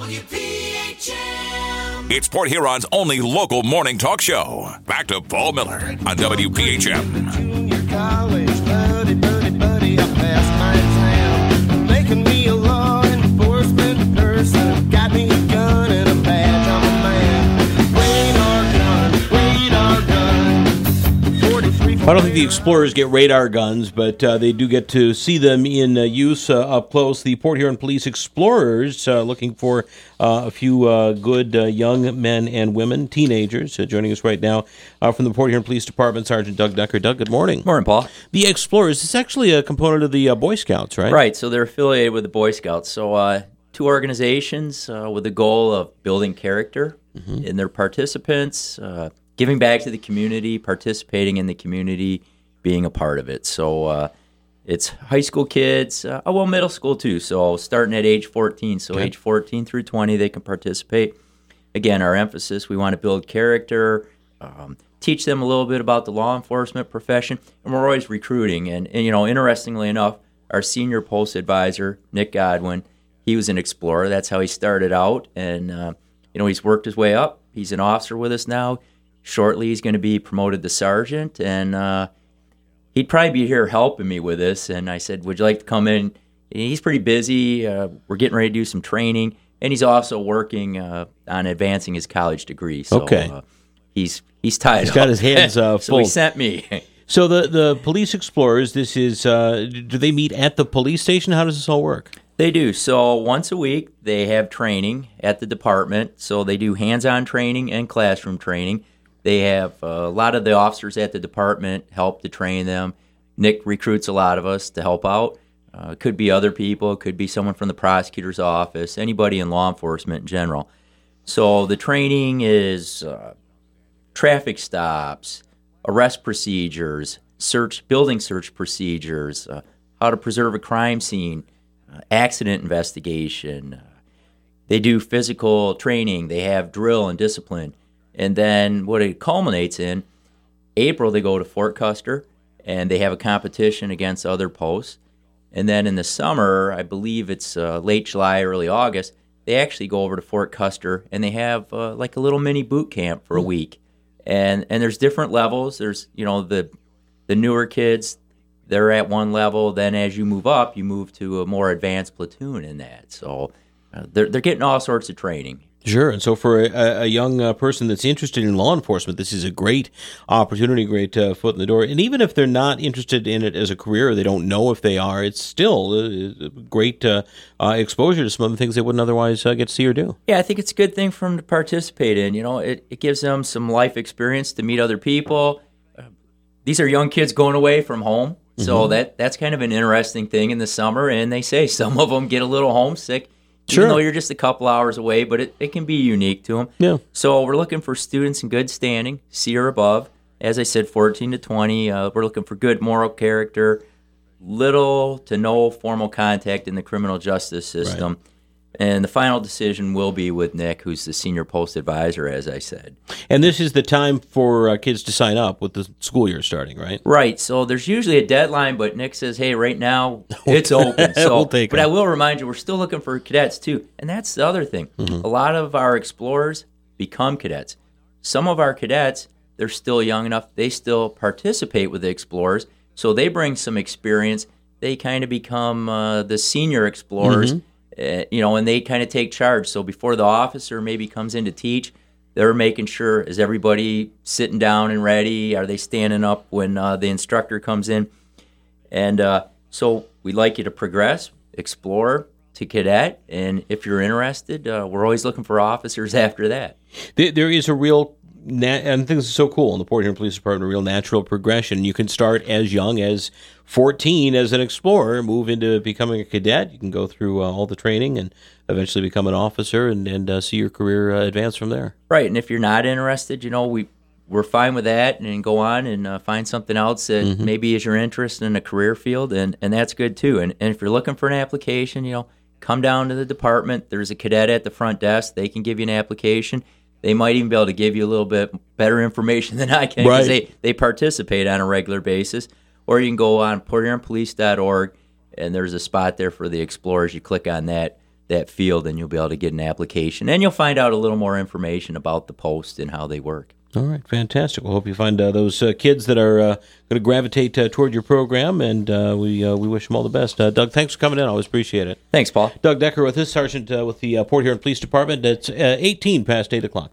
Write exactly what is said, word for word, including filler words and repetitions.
W P H M. It's Port Huron's only local morning talk show. Back to Paul Miller on W P H M. Junior college, buddy, buddy, buddy, I passed my exam. Making me a law enforcement person. Got me a gun and a badge, I'm a man. Radar gun, radar gun. forty-three. I don't think the Explorers get radar guns, but uh, they do get to see them in uh, use uh, up close. The Port Huron Police Explorers uh, looking for uh, a few uh, good uh, young men and women, teenagers, uh, joining us right now uh, from the Port Huron Police Department, Sergeant Doug Decker. Doug, good morning. Morning, Paul. The Explorers, it's actually a component of the uh, Boy Scouts, right? Right, so they're affiliated with the Boy Scouts. So uh, two organizations uh, with the goal of building character mm-hmm. in their participants, uh, giving back to the community, participating in the community, being a part of it. So uh, it's high school kids, uh, well, middle school too. So starting at age fourteen. So okay. age fourteen through twenty, they can participate. Again, our emphasis, we want to build character, um, teach them a little bit about the law enforcement profession, and we're always recruiting. And, and you know, interestingly enough, our senior post advisor, Nick Godwin, he was an explorer. That's how he started out. And, uh, you know, he's worked his way up. He's an officer with us now. Shortly, he's going to be promoted to sergeant, and uh, he'd probably be here helping me with this. And I said, would you like to come in? He's pretty busy. Uh, we're getting ready to do some training, and he's also working uh, on advancing his college degree. So, okay. Uh, he's he's tied He's up. got his hands uh, full. So he sent me. So the, the Police Explorers, this is, uh, do they meet at the police station? How does this all work? They do. So once a week, they have training at the department. So they do hands-on training and classroom training. They have uh, a lot of the officers at the department help to train them. Nick recruits a lot of us to help out. Uh, it could be other people. It could be someone from the prosecutor's office, anybody in law enforcement in general. So the training is uh, traffic stops, arrest procedures, search, building search procedures, uh, how to preserve a crime scene, uh, accident investigation. Uh, they do physical training. They have drill and discipline. And then what it culminates in, April they go to Fort Custer, and they have a competition against other posts. And then in the summer, I believe it's uh, late July, early August, they actually go over to Fort Custer, and they have uh, like a little mini boot camp for a week. And and there's different levels. There's, you know, the the newer kids, they're at one level. Then as you move up, you move to a more advanced platoon in that. So uh, they're they're getting all sorts of training. Sure, and so for a, a young uh, person that's interested in law enforcement, this is a great opportunity, great uh, foot in the door. And even if they're not interested in it as a career, or they don't know if they are, it's still a great uh, uh, exposure to some of the things they wouldn't otherwise uh, get to see or do. Yeah, I think it's a good thing for them to participate in. You know, it, it gives them some life experience to meet other people. Uh, these are young kids going away from home, so mm-hmm. that that's kind of an interesting thing in the summer. And they say some of them get a little homesick. Sure. Even though you're just a couple hours away, but it, it can be unique to them. Yeah. So we're looking for students in good standing, C or above. As I said, fourteen to twenty. Uh, we're looking for good moral character, little to no formal contact in the criminal justice system. Right. And the final decision will be with Nick, who's the senior post advisor, as I said. And this is the time for uh, kids to sign up with the school year starting, right? Right. So there's usually a deadline, but Nick says, hey, right now it's open. So, we'll take but it. I will remind you, we're still looking for cadets, too. And that's the other thing. Mm-hmm. A lot of our explorers become cadets. Some of our cadets, they're still young enough, they still participate with the explorers. So they bring some experience. They kind of become uh, the senior explorers. Mm-hmm. Uh, you know, and they kind of take charge. So before the officer maybe comes in to teach, they're making sure, is everybody sitting down and ready? Are they standing up when uh, the instructor comes in? And uh, so we'd like you to progress, explore to cadet, and if you're interested, uh, we're always looking for officers after that. There, there is a real, nat- and I think this is so cool in the Port Huron Police Department, a real natural progression. You can start as young as fourteen as an explorer, move into becoming a cadet. You can go through uh, all the training and eventually become an officer and, and uh, see your career uh, advance from there. Right, and if you're not interested, you know, we, we're fine with that, and go on and uh, find something else that mm-hmm. maybe is your interest in a career field, and, and that's good too. And, and if you're looking for an application, you know, come down to the department. There's a cadet at the front desk. They can give you an application. They might even be able to give you a little bit better information than I can because right. they, they participate on a regular basis. Or you can go on port huron police dot org, and there's a spot there for the explorers. You click on that. that field, and you'll be able to get an application. And you'll find out a little more information about the post and how they work. All right, fantastic. Well, hope you find uh, those uh, kids that are uh, going to gravitate uh, toward your program, and uh, we uh, we wish them all the best. Uh, Doug, thanks for coming in. I always appreciate it. Thanks, Paul. Doug Decker with us, Sergeant uh, with the uh, Port Huron Police Department. It's uh, eighteen past eight o'clock.